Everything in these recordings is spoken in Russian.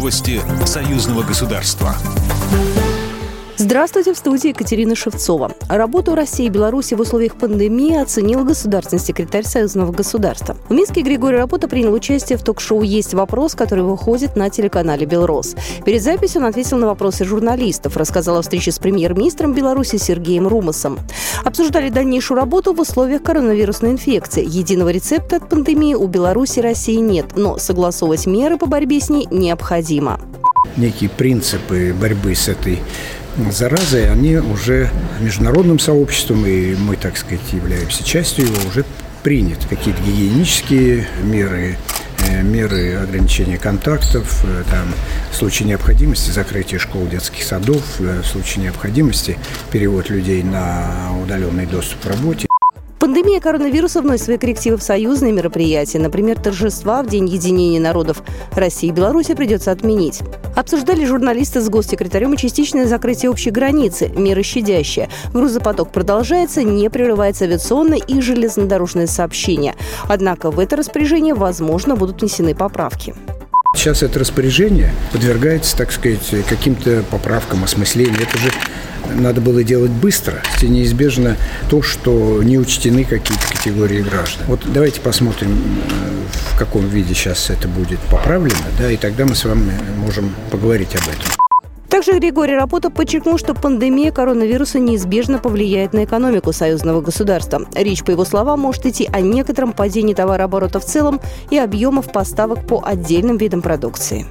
Новости союзного государства. Здравствуйте, в студии Екатерина Шевцова. Работу России и Беларуси в условиях пандемии оценил государственный секретарь союзного государства. В Минске Григорий Рапота принял участие в ток-шоу «Есть вопрос», который выходит на телеканале «Белрос». Перед записью он ответил на вопросы журналистов, рассказал о встрече с премьер-министром Беларуси Сергеем Румасом. Обсуждали дальнейшую работу в условиях коронавирусной инфекции. Единого рецепта от пандемии у Беларуси и России нет, но согласовывать меры по борьбе с ней необходимо. Некие принципы борьбы с этой заразой, они уже международным сообществом, и мы, так сказать, являемся частью его, уже приняты. Какие-то гигиенические меры, меры ограничения контактов, там, в случае необходимости закрытие школ, детских садов, в случае необходимости перевод людей на удаленный доступ к работе. Пандемия коронавируса вносит свои коррективы в союзные мероприятия. Например, торжества в День единения народов России и Беларуси придется отменить. Обсуждали журналисты с госсекретарем и частичное закрытие общей границы, меры щадящие. Грузопоток продолжается, не прерывается авиационное и железнодорожное сообщение. Однако в это распоряжение, возможно, будут внесены поправки. Сейчас это распоряжение подвергается, так сказать, каким-то поправкам, осмыслению. Это же надо было делать быстро. И неизбежно то, что не учтены какие-то категории граждан. Вот давайте посмотрим, в каком виде сейчас это будет поправлено, да, и тогда мы с вами можем поговорить об этом. Также Григорий Рапота подчеркнул, что пандемия коронавируса неизбежно повлияет на экономику союзного государства. Речь, по его словам, может идти о некотором падении товарооборота в целом и объемов поставок по отдельным видам продукции.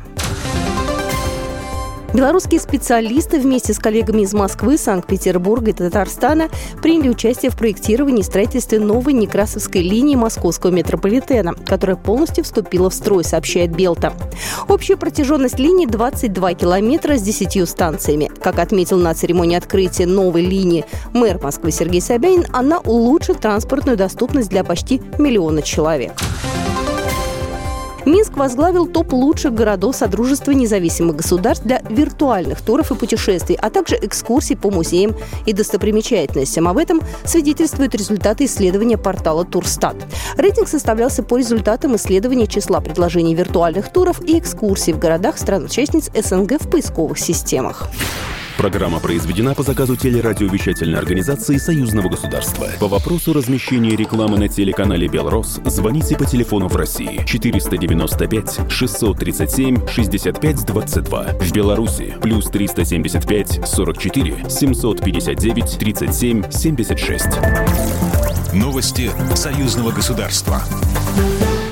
Белорусские специалисты вместе с коллегами из Москвы, Санкт-Петербурга и Татарстана приняли участие в проектировании и строительстве новой Некрасовской линии московского метрополитена, которая полностью вступила в строй, сообщает Белта. Общая протяженность линии 22 километра с 10 станциями. Как отметил на церемонии открытия новой линии мэр Москвы Сергей Собянин, она улучшит транспортную доступность для почти 1 миллиона человек. Минск возглавил топ лучших городов Содружества независимых государств для виртуальных туров и путешествий, а также экскурсий по музеям и достопримечательностям. Об этом свидетельствуют результаты исследования портала Турстат. Рейтинг составлялся по результатам исследования числа предложений виртуальных туров и экскурсий в городах стран-участниц СНГ в поисковых системах. Программа произведена по заказу телерадиовещательной организации Союзного государства. По вопросу размещения рекламы на телеканале «Белрос» звоните по телефону в России 495 637 65 22. В Беларуси плюс 375 44 759 37 76. Новости союзного государства.